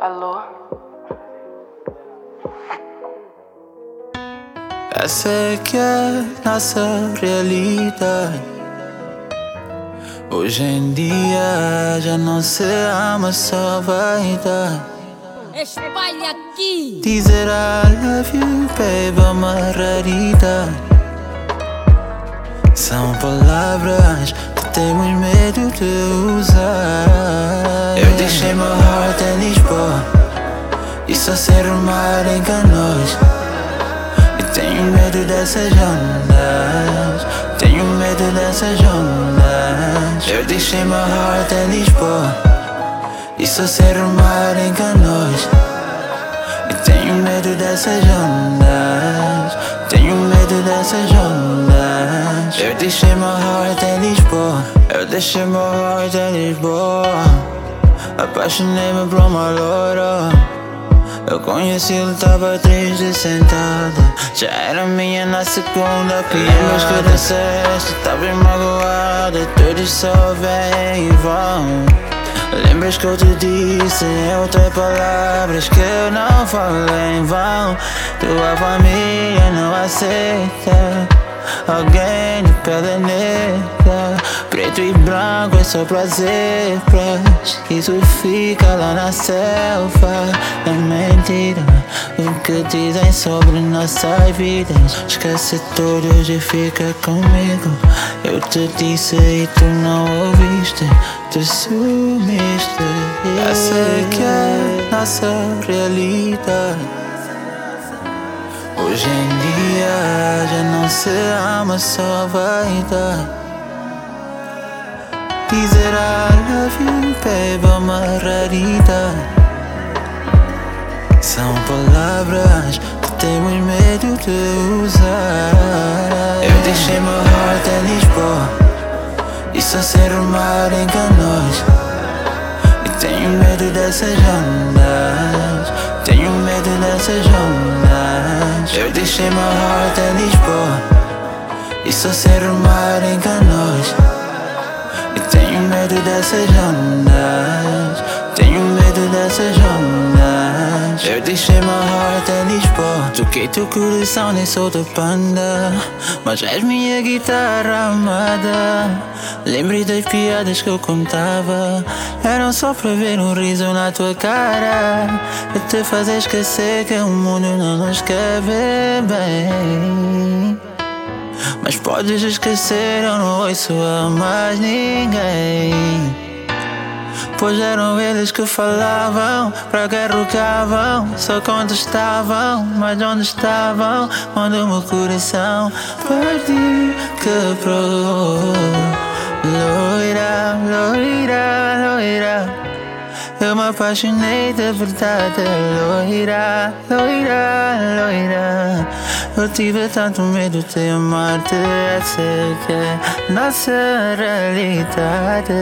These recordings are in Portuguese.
Alô? Essa é que é nossa realidade. Hoje em dia já não se ama, só vaidade. Espalha aqui. Dizer I love you, baby, é uma raridade. São palavras que temos medo de usar. Eu deixei meu heart em Lisboa e só sei rumar em Canoas. E tenho medo dessas ondas, tenho medo dessas ondas. Eu deixei meu heart em Lisboa e só sei rumar em Canoas. E tenho medo dessas ondas, tenho medo dessas ondas. Eu deixei meu heart em Lisboa, eu deixei meu heart em Lisboa. Apaixonei-me por uma loura. Eu conheci, ele tava triste sentada. Já era minha na segunda piada. Lembras que eu disseste, tava bem magoada. Todos só vêm e vão. Lembras que eu te disse em outras palavras que eu não falei em vão. Tua família não aceita alguém de pele negra. Preto e branco é só pra zebras. Isso fica lá na selva. É mentira o que dizem sobre nossas vidas. Esquece tudo e fica comigo. Eu te disse e tu não ouviste. Tu sumiste. Essa é que é nossa realidade. Hoje em dia já não se ama, só vaidade. Dizer I love you, baby, é uma raridade. São palavras que temos medo de usar. Eu deixei meu heart em Lisboa e só sei rumar em Canoas. E tenho medo dessas ondas, tenho medo dessas ondas. Eu deixei meu heart em Lisboa e só sei rumar em Canoas. E tenho medo dessas ondas, tenho medo dessas ondas. Eu deixei meu heart em Lisboa. Toquei teu coração, nem sou da banda, mas és minha guitarra amada. Lembrei das piadas que eu contava, eram só para ver um riso na tua cara. Para te fazer esquecer que o mundo não nos quer ver bem. Mas podes esquecer, eu não ouço a mais ninguém. Pois eram eles que falavam, pra que rogavam, só contestavam, mas onde estavam? Quando o meu coração perdi, quebrou. Loira, loira, loira, eu me apaixonei de verdade. Loira, loira, loira, eu tive tanto medo de amar-te. Essa que é nossa realidade.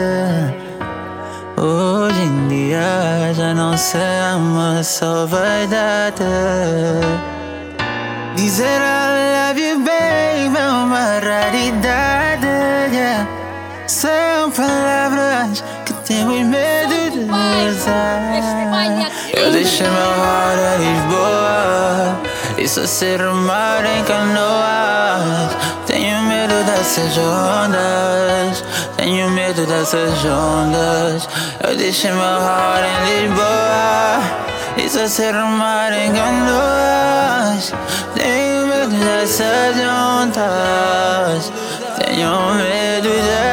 Hoje em dia já não se ama, só vaidade. Dizer I love you, baby, é uma raridade, yeah. São palavras que temos medo de usar. Eu deixei meu heart em Lisboa e só sei rumar em Canoas. Tenho medo dessas ondas, tenho medo dessas ondas. Eu deixei meu heart em Lisboa e só sei rumar em Canoas. Tenho medo dessas ondas, tenho medo dessas